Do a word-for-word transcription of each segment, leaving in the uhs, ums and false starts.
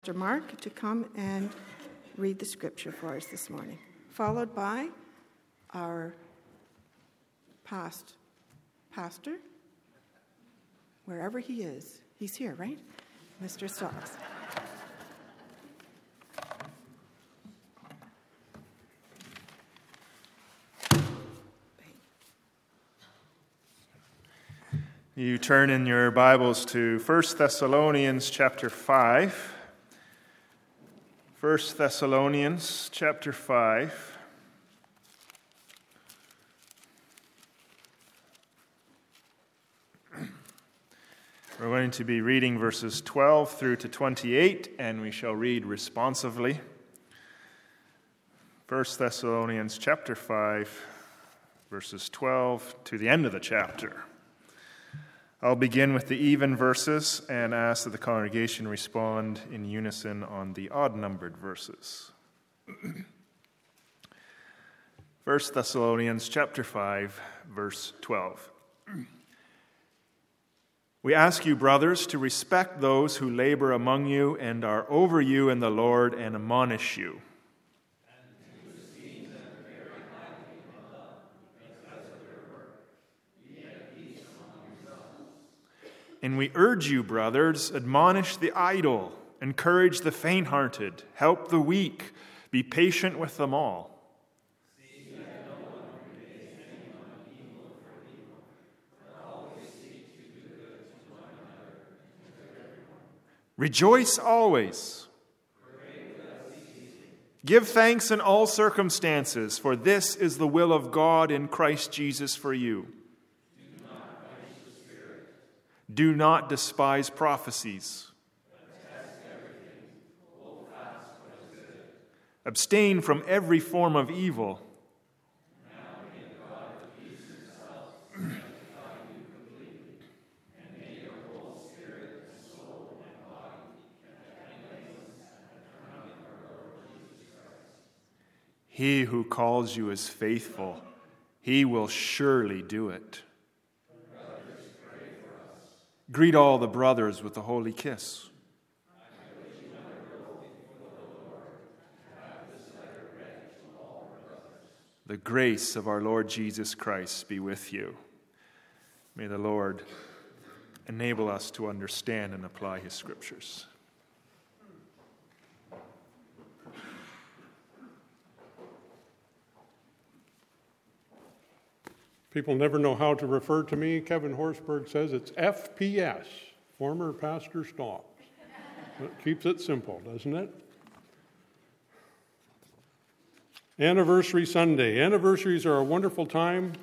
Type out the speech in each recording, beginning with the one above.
Pastor Mark to come and read the scripture for us this morning, followed by our past pastor, wherever he is. He's here, right? Mister Stocks. You turn in your Bibles to First Thessalonians chapter five. First Thessalonians chapter five. We're going to be reading verses twelve through to twenty-eight, and we shall read responsively. First Thessalonians chapter five, verses twelve to the end of the chapter. I'll begin with the even verses and ask that the congregation respond in unison on the odd-numbered verses. First Thessalonians chapter five, verse twelve. We ask you, brothers, to respect those who labor among you and are over you in the Lord and admonish you. And we urge you, brothers, admonish the idle, encourage the faint-hearted, help the weak, be patient with them all. See that no one repays anyone evil for evil, but always seek to do good to one another and to everyone. Rejoice always. Pray without ceasing. Give thanks in all circumstances, for this is the will of God in Christ Jesus for you. Do not despise prophecies. Abstain from every form of evil. He who calls you is faithful. He will surely do it. Greet all the brothers with a holy kiss. The grace of our Lord Jesus Christ be with you. May the Lord enable us to understand and apply his scriptures. People never know how to refer to me. Kevin Horsberg says it's F P S, former Pastor Stocks. That keeps it simple, doesn't it? Anniversary Sunday. Anniversaries are a wonderful time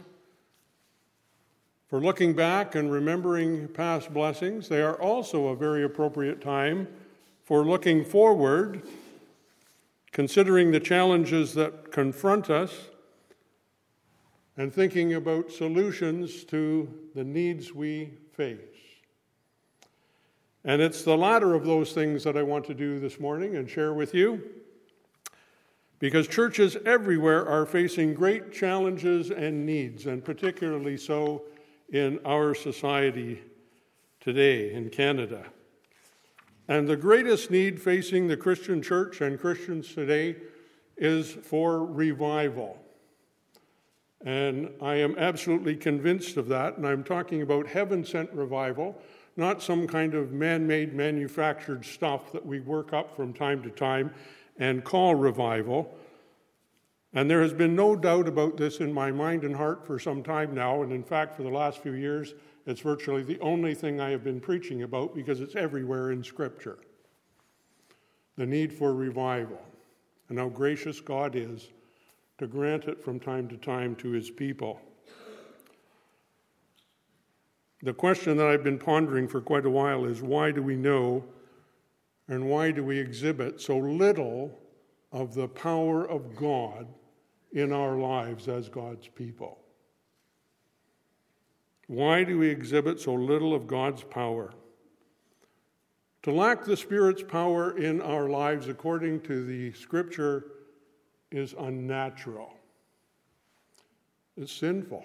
for looking back and remembering past blessings. They are also a very appropriate time for looking forward, considering the challenges that confront us, and thinking about solutions to the needs we face. And it's the latter of those things that I want to do this morning and share with you, because churches everywhere are facing great challenges and needs, and particularly so in our society today in Canada. And the greatest need facing the Christian church and Christians today is for revival. And I am absolutely convinced of that, and I'm talking about heaven-sent revival, not some kind of man-made, manufactured stuff that we work up from time to time and call revival. And there has been no doubt about this in my mind and heart for some time now, and in fact, for the last few years, it's virtually the only thing I have been preaching about because it's everywhere in Scripture. The need for revival, and how gracious God is to grant it from time to time to his people. The question that I've been pondering for quite a while is, why do we know and why do we exhibit so little of the power of God in our lives as God's people? Why do we exhibit so little of God's power? To lack the Spirit's power in our lives, according to the Scripture, is unnatural. It's sinful.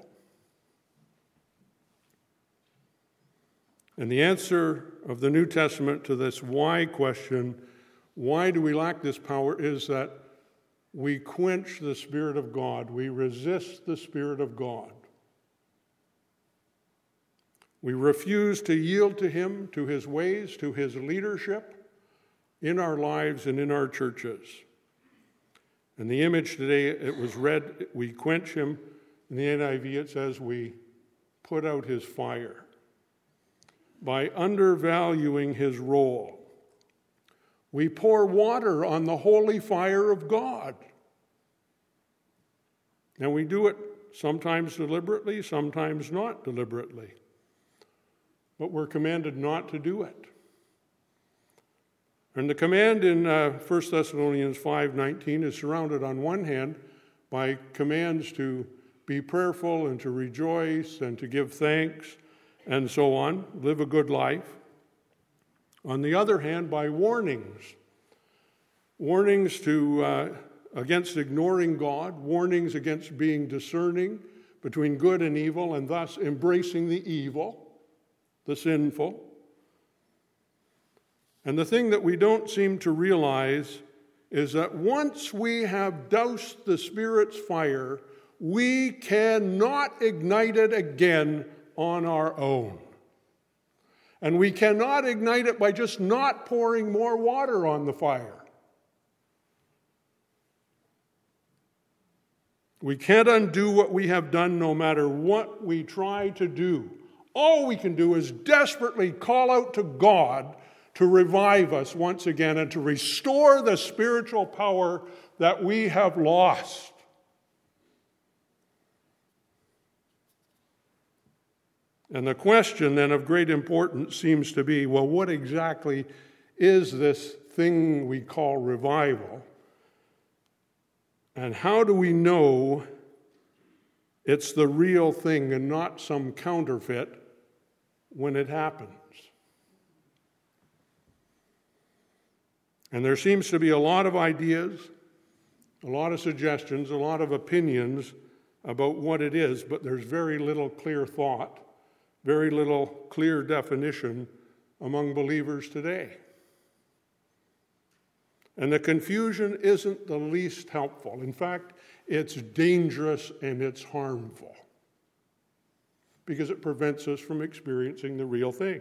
And the answer of the New Testament to this why question why do we lack this power is that we quench the Spirit of God. We resist the Spirit of God. We refuse to yield to him, to his ways, to his leadership in our lives and in our churches. And the image today, it was read, we quench him. In the N I V, it says we put out his fire by undervaluing his role. We pour water on the holy fire of God. And we do it sometimes deliberately, sometimes not deliberately. But we're commanded not to do it. And the command in uh, First Thessalonians five nineteen is surrounded on one hand by commands to be prayerful and to rejoice and to give thanks and so on, live a good life. On the other hand, by warnings. Warnings to uh, against ignoring God, warnings against being discerning between good and evil and thus embracing the evil, the sinful. And the thing that we don't seem to realize is that once we have doused the Spirit's fire, we cannot ignite it again on our own. And we cannot ignite it by just not pouring more water on the fire. We can't undo what we have done no matter what we try to do. All we can do is desperately call out to God to revive us once again and to restore the spiritual power that we have lost. And the question then of great importance seems to be, well, what exactly is this thing we call revival? And how do we know it's the real thing and not some counterfeit when it happens? And there seems to be a lot of ideas, a lot of suggestions, a lot of opinions about what it is, but there's very little clear thought, very little clear definition among believers today. And the confusion isn't the least helpful. In fact, it's dangerous and it's harmful because it prevents us from experiencing the real thing.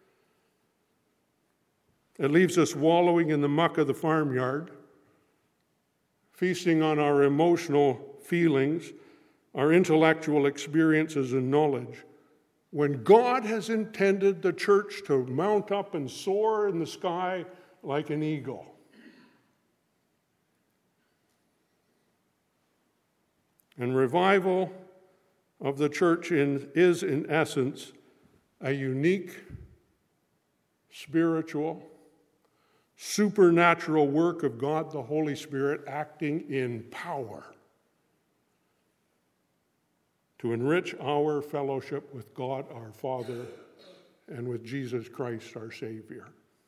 It leaves us wallowing in the muck of the farmyard, feasting on our emotional feelings, our intellectual experiences and knowledge, when God has intended the church to mount up and soar in the sky like an eagle. And revival of the church in, is, in essence, a unique, spiritual, supernatural work of God the Holy Spirit acting in power to enrich our fellowship with God our Father and with Jesus Christ our Savior.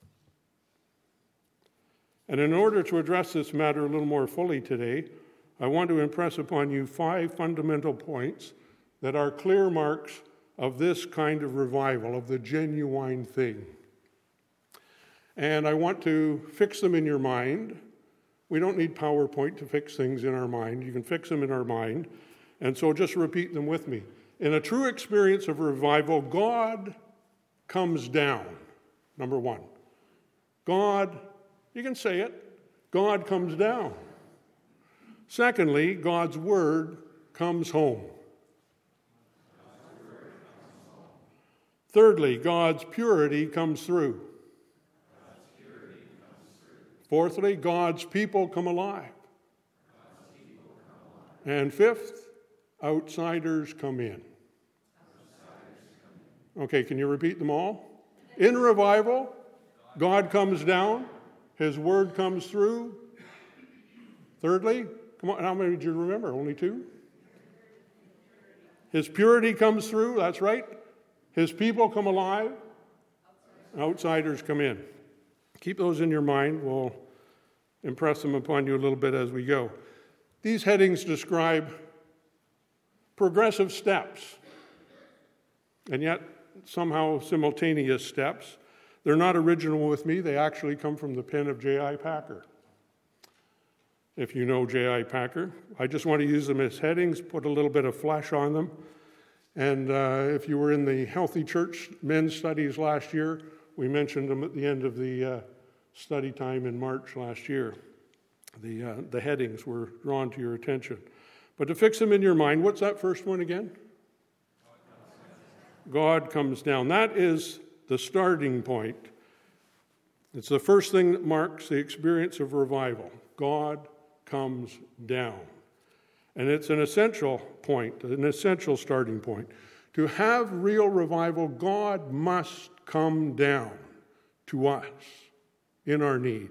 And in order to address this matter a little more fully today, I want to impress upon you five fundamental points that are clear marks of this kind of revival, of the genuine thing. And I want to fix them in your mind. We don't need PowerPoint to fix things in our mind. You can fix them in our mind. And so just repeat them with me. In a true experience of revival, God comes down. Number one. God, you can say it, God comes down. Secondly, God's word comes home. Thirdly, God's purity comes through. Fourthly, God's people come alive. And fifth, outsiders come in. Okay, can you repeat them all? In revival, God comes down, his word comes through. Thirdly, come on, how many did you remember? Only two? His purity comes through, that's right. His people come alive. Outsiders come in. Keep those in your mind. We'll impress them upon you a little bit as we go. These headings describe progressive steps, and yet somehow simultaneous steps They're not original with me. They actually come from the pen of J I Packer. If you know J I Packer, I just want to use them as headings, put a little bit of flesh on them. And uh, if you were in the Healthy Church men's studies last year, we mentioned them at the end of the uh, study time in March last year. The, uh, the headings were drawn to your attention. But to fix them in your mind, what's that first one again? God comes down. That is the starting point. It's the first thing that marks the experience of revival. God comes down. And it's an essential point, an essential starting point. To have real revival, God must come down to us in our need.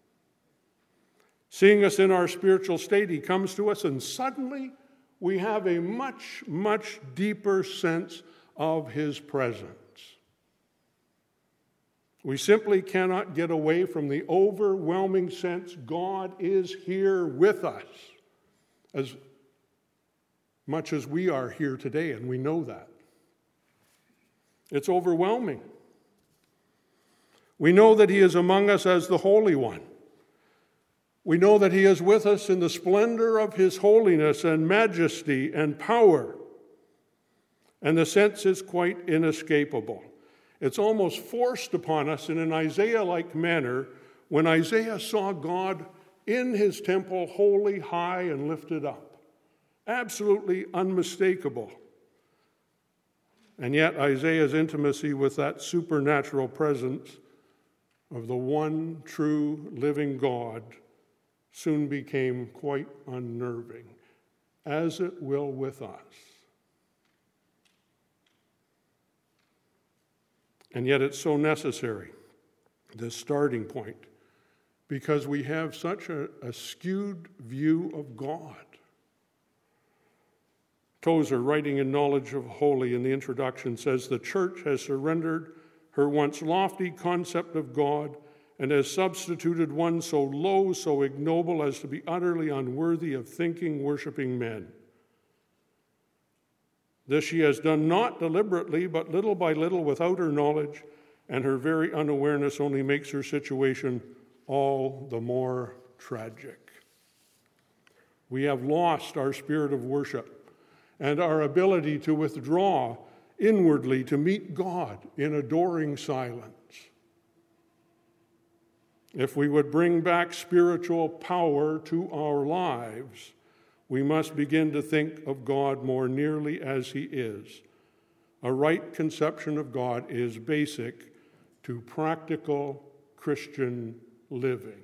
Seeing us in our spiritual state, he comes to us, and suddenly we have a much, much deeper sense of his presence. We simply cannot get away from the overwhelming sense God is here with us, as much as we are here today, and we know that. It's overwhelming. We know that he is among us as the Holy One. We know that he is with us in the splendor of his holiness and majesty and power. And the sense is quite inescapable. It's almost forced upon us in an Isaiah-like manner when Isaiah saw God in his temple, holy, high, and lifted up. Absolutely unmistakable. And yet Isaiah's intimacy with that supernatural presence of the one true living God soon became quite unnerving, as it will with us. And yet it's so necessary, this starting point, because we have such a, a skewed view of God. Tozer, writing in Knowledge of Holy in the introduction, says, the church has surrendered her once lofty concept of God and has substituted one so low, so ignoble as to be utterly unworthy of thinking, worshiping men. This she has done not deliberately, but little by little without her knowledge, and her very unawareness only makes her situation all the more tragic. We have lost our spirit of worship and our ability to withdraw inwardly to meet God in adoring silence. If we would bring back spiritual power to our lives, we must begin to think of God more nearly as he is. A right conception of God is basic to practical Christian living.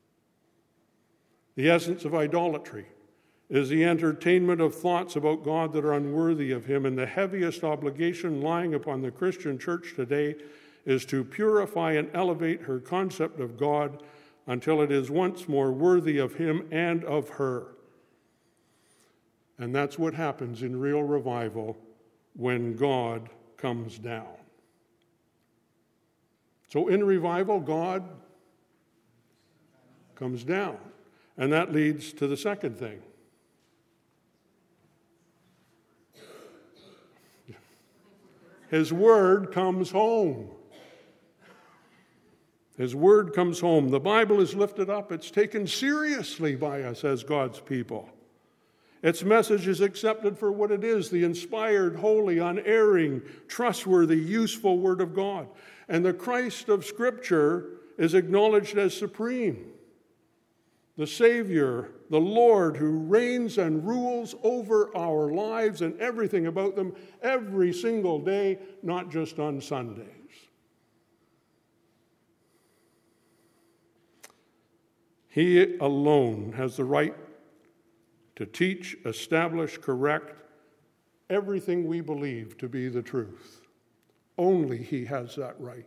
The essence of idolatry is the entertainment of thoughts about God that are unworthy of him, and the heaviest obligation lying upon the Christian church today is to purify and elevate her concept of God until it is once more worthy of him and of her. And that's what happens in real revival when God comes down. So in revival, God comes down. And that leads to the second thing. His word comes home. His word comes home. The Bible is lifted up. It's taken seriously by us as God's people. Its message is accepted for what it is, the inspired, holy, unerring, trustworthy, useful Word of God. And the Christ of Scripture is acknowledged as supreme, the Savior, the Lord who reigns and rules over our lives and everything about them every single day, not just on Sundays. He alone has the right to teach, establish, correct everything we believe to be the truth. Only he has that right.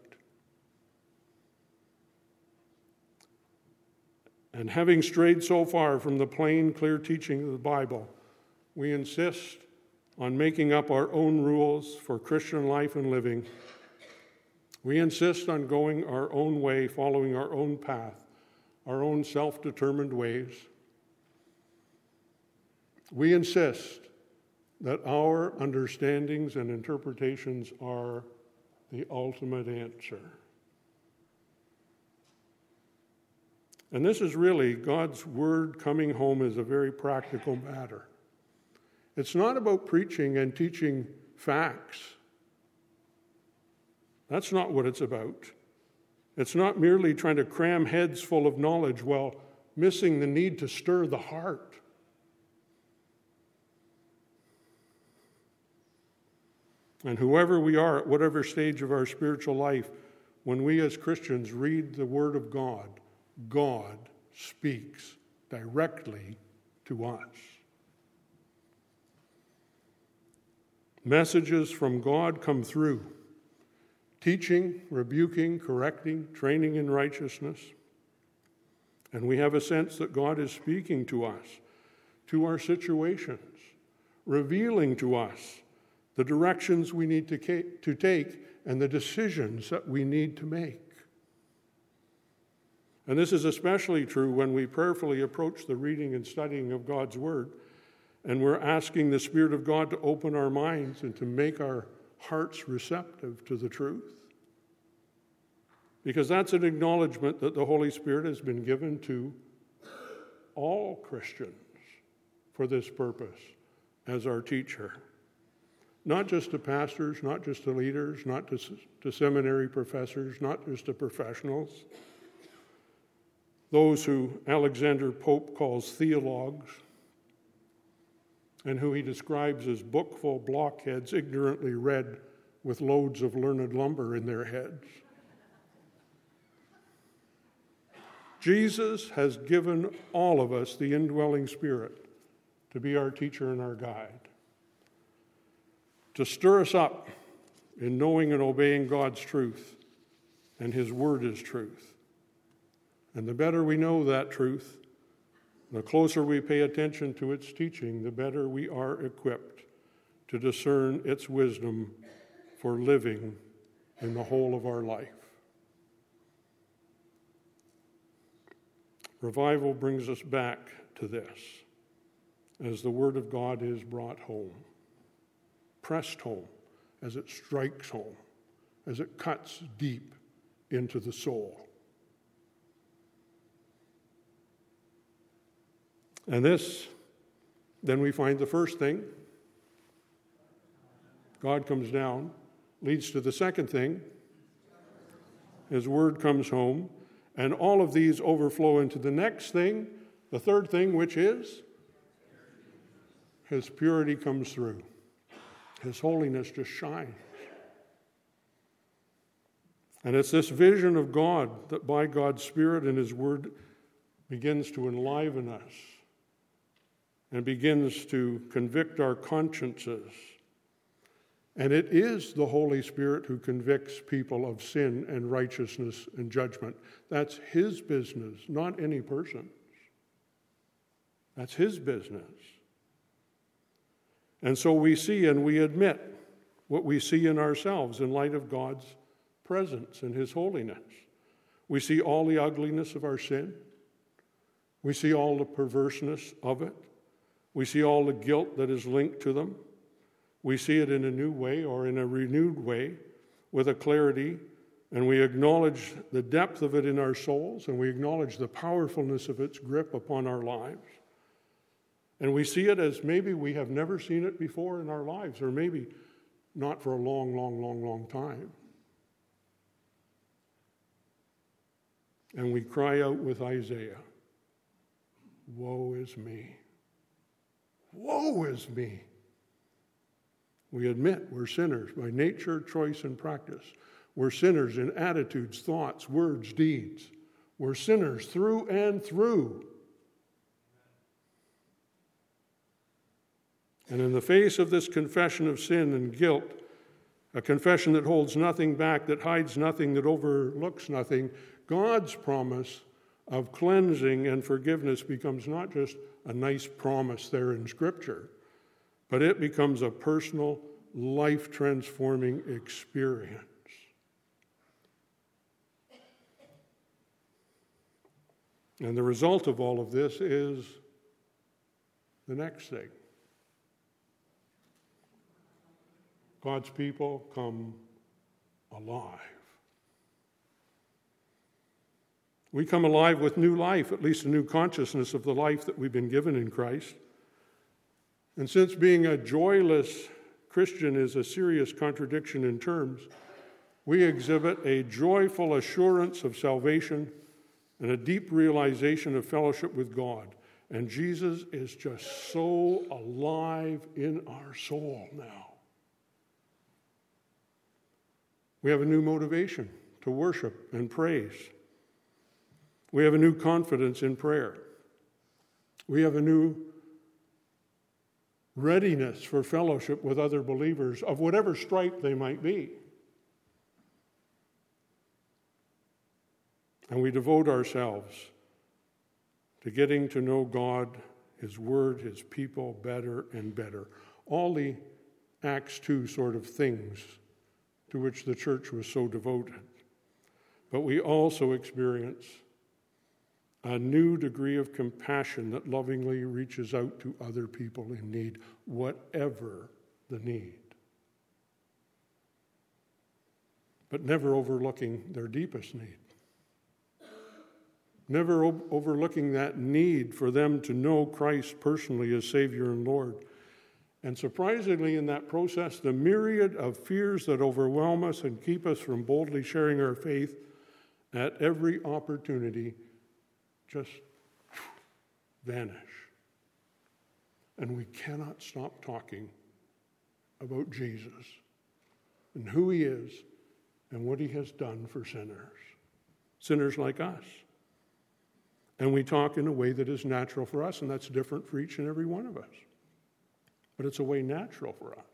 And having strayed so far from the plain, clear teaching of the Bible, we insist on making up our own rules for Christian life and living. We insist on going our own way, following our own path, our own self-determined ways. We insist that our understandings and interpretations are the ultimate answer. And this is really, God's word coming home is a very practical matter. It's not about preaching and teaching facts. That's not what it's about. It's not merely trying to cram heads full of knowledge while missing the need to stir the heart. And whoever we are, at whatever stage of our spiritual life, when we as Christians read the Word of God, God speaks directly to us. Messages from God come through, teaching, rebuking, correcting, training in righteousness. And we have a sense that God is speaking to us, to our situations, revealing to us the directions we need to, to take and the decisions that we need to make. And this is especially true when we prayerfully approach the reading and studying of God's Word, and we're asking the Spirit of God to open our minds and to make our hearts receptive to the truth. Because that's an acknowledgement that the Holy Spirit has been given to all Christians for this purpose as our teacher. Not just to pastors, not just to leaders, not to, to seminary professors, not just to professionals. Those who Alexander Pope calls theologues, and who he describes as bookful blockheads ignorantly read with loads of learned lumber in their heads. Jesus has given all of us the indwelling Spirit to be our teacher and our guide, to stir us up in knowing and obeying God's truth, and His Word is truth. And the better we know that truth, the closer we pay attention to its teaching, the better we are equipped to discern its wisdom for living in the whole of our life. Revival brings us back to this as the Word of God is brought home, pressed home, as it strikes home, as it cuts deep into the soul. And this, then we find the first thing, God comes down, leads to the second thing, His Word comes home, and all of these overflow into the next thing, the third thing, which is His purity comes through. His holiness just shines. And it's this vision of God that by God's Spirit and His Word begins to enliven us and begins to convict our consciences. And it is the Holy Spirit who convicts people of sin and righteousness and judgment. That's His business, not any person's. That's His business. And so we see and we admit what we see in ourselves in light of God's presence and His holiness. We see all the ugliness of our sin. We see all the perverseness of it. We see all the guilt that is linked to them. We see it in a new way or in a renewed way with a clarity, and we acknowledge the depth of it in our souls, and we acknowledge the powerfulness of its grip upon our lives. And we see it as maybe we have never seen it before in our lives, or maybe not for a long, long, long, long time. And we cry out with Isaiah, "Woe is me. Woe is me." We admit we're sinners by nature, choice, and practice. We're sinners in attitudes, thoughts, words, deeds. We're sinners through and through. And in the face of this confession of sin and guilt, a confession that holds nothing back, that hides nothing, that overlooks nothing, God's promise of cleansing and forgiveness becomes not just a nice promise there in Scripture, but it becomes a personal, life-transforming experience. And the result of all of this is the next thing. God's people come alive. We come alive with new life, at least a new consciousness of the life that we've been given in Christ. And since being a joyless Christian is a serious contradiction in terms, we exhibit a joyful assurance of salvation and a deep realization of fellowship with God. And Jesus is just so alive in our soul now. We have a new motivation to worship and praise. We have a new confidence in prayer. We have a new readiness for fellowship with other believers of whatever stripe they might be. And we devote ourselves to getting to know God, His Word, His people better and better. All the Acts two sort of things to which the church was so devoted. But we also experience a new degree of compassion that lovingly reaches out to other people in need, whatever the need. But never overlooking their deepest need. Never o- overlooking that need for them to know Christ personally as Savior and Lord. And surprisingly, in that process, the myriad of fears that overwhelm us and keep us from boldly sharing our faith at every opportunity just vanish. And we cannot stop talking about Jesus and who He is and what He has done for sinners, sinners like us. And we talk in a way that is natural for us, and that's different for each and every one of us. But it's a way natural for us.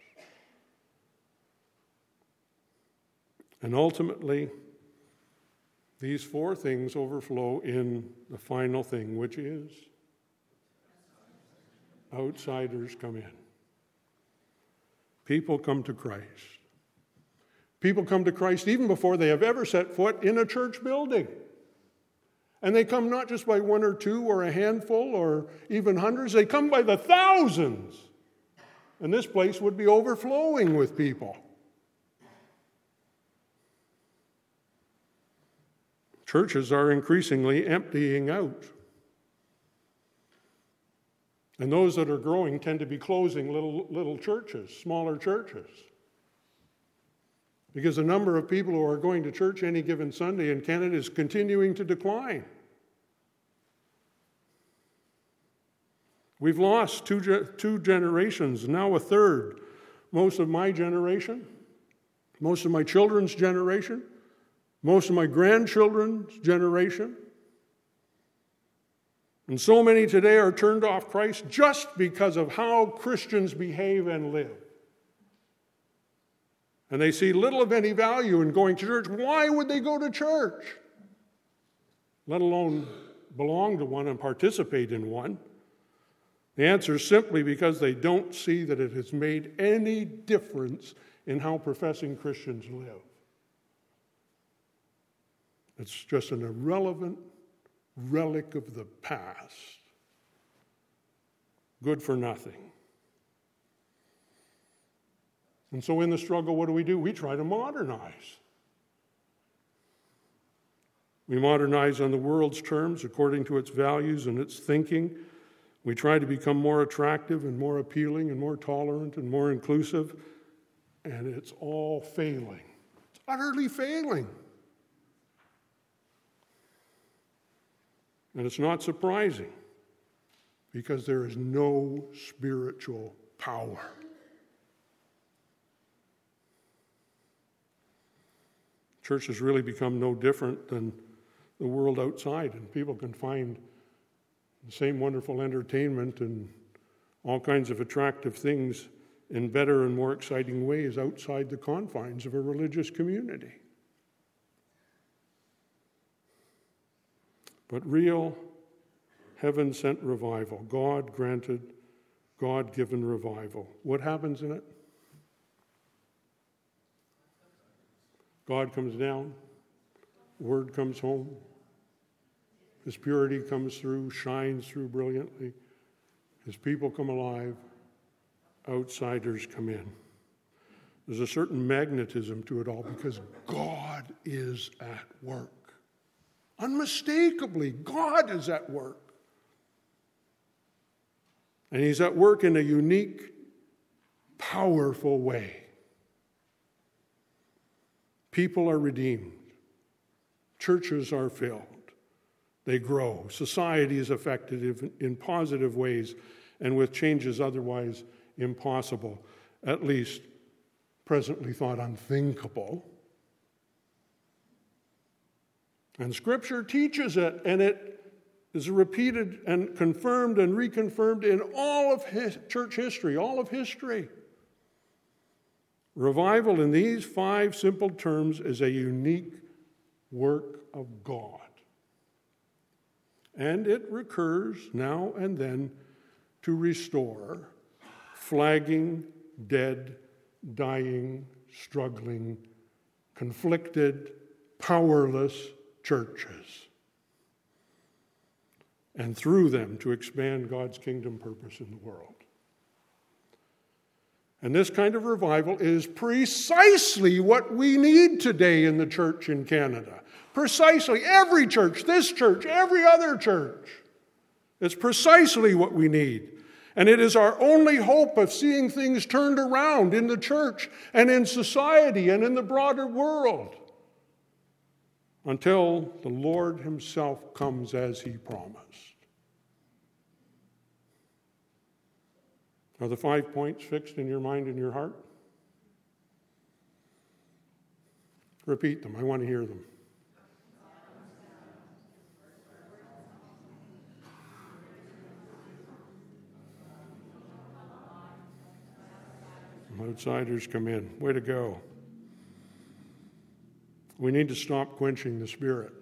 And ultimately, these four things overflow in the final thing, which is outsiders come in. People come to Christ. People come to Christ even before they have ever set foot in a church building. And they come not just by one or two or a handful or even hundreds, they come by the thousands. And this place would be overflowing with people. Churches are increasingly emptying out. And those that are growing tend to be closing little, little churches, smaller churches. Because the number of people who are going to church any given Sunday in Canada is continuing to decline. We've lost two, two generations, now a third. Most of my generation, most of my children's generation, most of my grandchildren's generation. And so many today are turned off Christ just because of how Christians behave and live. And they see little of any value in going to church. Why would they go to church? Let alone belong to one and participate in one. The answer is simply because they don't see that it has made any difference in how professing Christians live. It's just an irrelevant relic of the past. Good for nothing. And so in the struggle, what do we do? We try to modernize. We modernize on the world's terms according to its values and its thinking. We try to become more attractive and more appealing and more tolerant and more inclusive. And it's all failing. It's utterly failing. And it's not surprising because there is no spiritual power. Church has really become no different than the world outside, and people can find the same wonderful entertainment and all kinds of attractive things in better and more exciting ways outside the confines of a religious community. But real heaven-sent revival, God-granted, God-given revival, what happens in it? God comes down, Word comes home, His purity comes through, shines through brilliantly, His people come alive, outsiders come in. There's a certain magnetism to it all because God is at work. Unmistakably, God is at work. And he's at work in a unique, powerful way. People are redeemed. Churches are filled. They grow. Society is affected in positive ways and with changes otherwise impossible, at least presently thought unthinkable. And Scripture teaches it, and it is repeated and confirmed and reconfirmed in all of his church history, all of history. Revival in these five simple terms is a unique work of God. And it recurs now and then to restore flagging, dead, dying, struggling, conflicted, powerless churches, and through them to expand God's kingdom purpose in the world. And this kind of revival is precisely what we need today in the church in Canada. Precisely. Every church, this church, every other church. It's precisely what we need. And it is our only hope of seeing things turned around in the church and in society and in the broader world until the Lord himself comes as he promised. Are the five points fixed in your mind and your heart? Repeat them. I want to hear them. Outsiders come in. Way to go. We need to stop quenching the Spirit.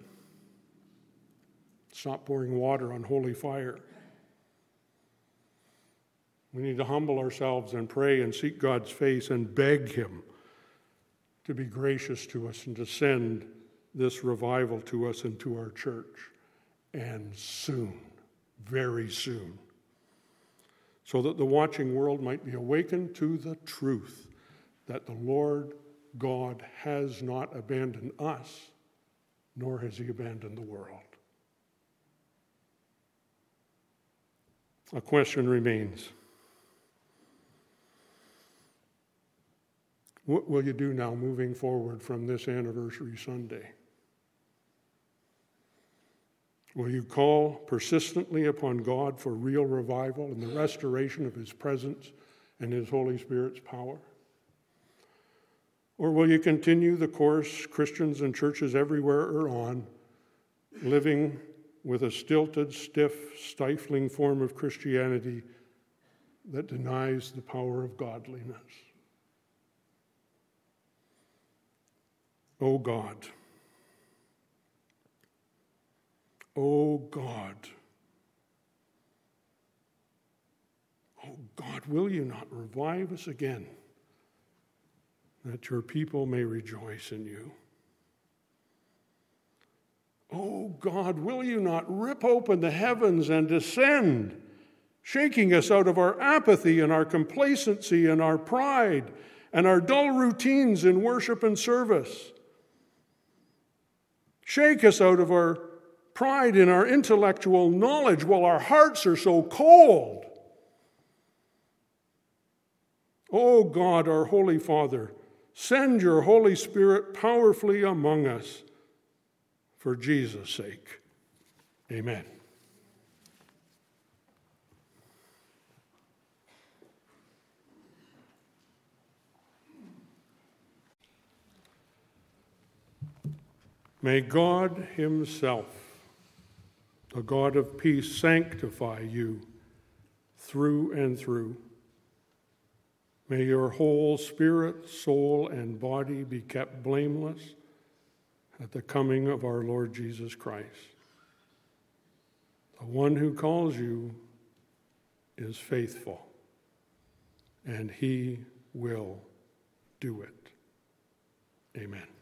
Stop pouring water on holy fire. We need to humble ourselves and pray and seek God's face and beg him to be gracious to us and to send this revival to us and to our church. And soon, very soon. So that the watching world might be awakened to the truth that the Lord God has not abandoned us, nor has he abandoned the world. A question remains. What will you do now moving forward from this anniversary Sunday? Will you call persistently upon God for real revival and the restoration of his presence and his Holy Spirit's power? Or will you continue the course Christians and churches everywhere are on, living with a stilted, stiff, stifling form of Christianity that denies the power of godliness? Oh God, oh God, oh God, will you not revive us again, that your people may rejoice in you? Oh God, will you not rip open the heavens and descend, shaking us out of our apathy and our complacency and our pride and our dull routines in worship and service? Shake us out of our pride in our intellectual knowledge while our hearts are so cold. Oh God, our Holy Father, send your Holy Spirit powerfully among us for Jesus' sake. Amen. May God himself, the God of peace, sanctify you through and through. May your whole spirit, soul, and body be kept blameless at the coming of our Lord Jesus Christ. The one who calls you is faithful, and he will do it. Amen.